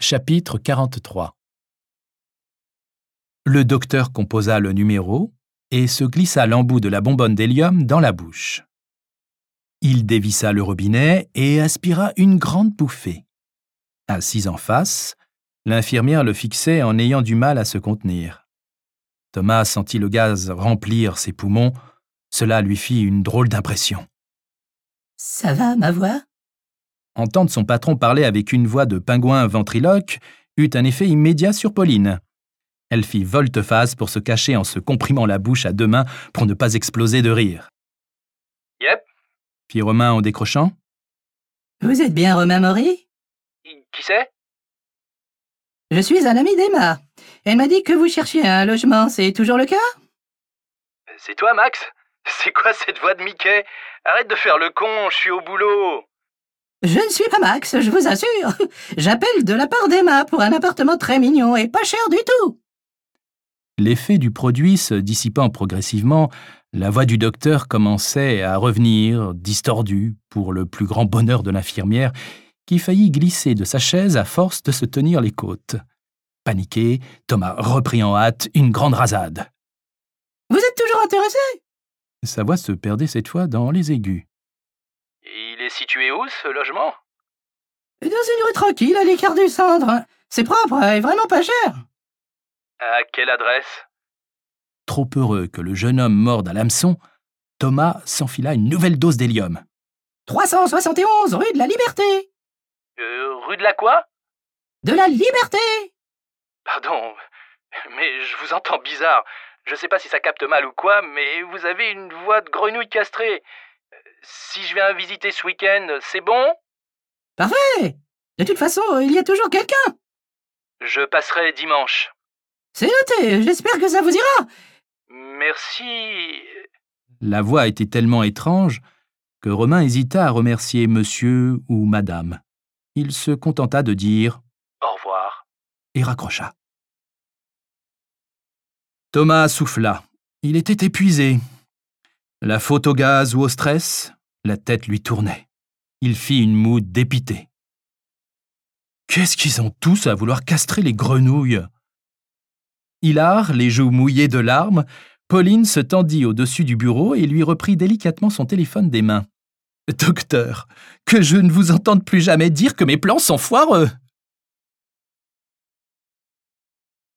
Chapitre 43. Le docteur composa le numéro et se glissa l'embout de la bonbonne d'hélium dans la bouche. Il dévissa le robinet et aspira une grande bouffée. Assise en face, l'infirmière le fixait en ayant du mal à se contenir. Thomas sentit le gaz remplir ses poumons. Cela lui fit une drôle d'impression. « Ça va, ma voix ?» Entendre son patron parler avec une voix de pingouin ventriloque eut un effet immédiat sur Pauline. Elle fit volte-face pour se cacher en se comprimant la bouche à deux mains pour ne pas exploser de rire. « Yep » fit Romain en décrochant. « Vous êtes bien Romain Maury ?» ?»« Qui c'est ?»« Je suis un ami d'Emma. Elle m'a dit que vous cherchiez un logement, c'est toujours le cas ?»« C'est toi, Max ? C'est quoi cette voix de Mickey ? Arrête de faire le con, je suis au boulot !» « Je ne suis pas Max, je vous assure. J'appelle de la part d'Emma pour un appartement très mignon et pas cher du tout. » L'effet du produit se dissipant progressivement, la voix du docteur commençait à revenir, distordue, pour le plus grand bonheur de l'infirmière, qui faillit glisser de sa chaise à force de se tenir les côtes. Paniqué, Thomas reprit en hâte une grande rasade. « Vous êtes toujours intéressé ?» Sa voix se perdait cette fois dans les aigus. « Il est situé où, ce logement ?»« Dans une rue tranquille, à l'écart du centre. C'est propre et vraiment pas cher. » »« À quelle adresse ?» Trop heureux que le jeune homme morde à l'hameçon, Thomas s'enfila une nouvelle dose d'hélium. « 371 rue de la Liberté. »« Rue de la quoi ?»« De la Liberté. » »« Pardon, mais je vous entends bizarre. Je sais pas si ça capte mal ou quoi, mais vous avez une voix de grenouille castrée. Si je viens visiter ce week-end, c'est bon ? » ?»« Parfait. De toute façon, il y a toujours quelqu'un. »« Je passerai dimanche. » »« C'est noté, j'espère que ça vous ira. »« Merci. » La voix était tellement étrange que Romain hésita à remercier monsieur ou madame. Il se contenta de dire « Au revoir. » et raccrocha. Thomas souffla. Il était épuisé. La faute au gaz ou au stress, la tête lui tournait. Il fit une moue dépitée. Qu'est-ce qu'ils ont tous à vouloir castrer les grenouilles ? Hilar, les joues mouillées de larmes, Pauline se tendit au-dessus du bureau et lui reprit délicatement son téléphone des mains. « Docteur, que je ne vous entende plus jamais dire que mes plans sont foireux !»